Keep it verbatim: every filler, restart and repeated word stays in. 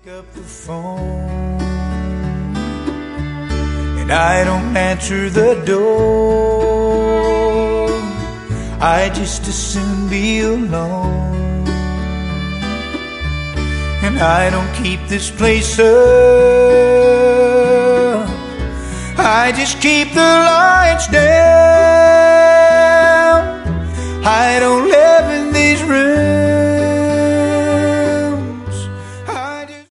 Up the phone and I don't answer the door. I just as soon be alone. And I don't keep this place up, I just keep the lights down.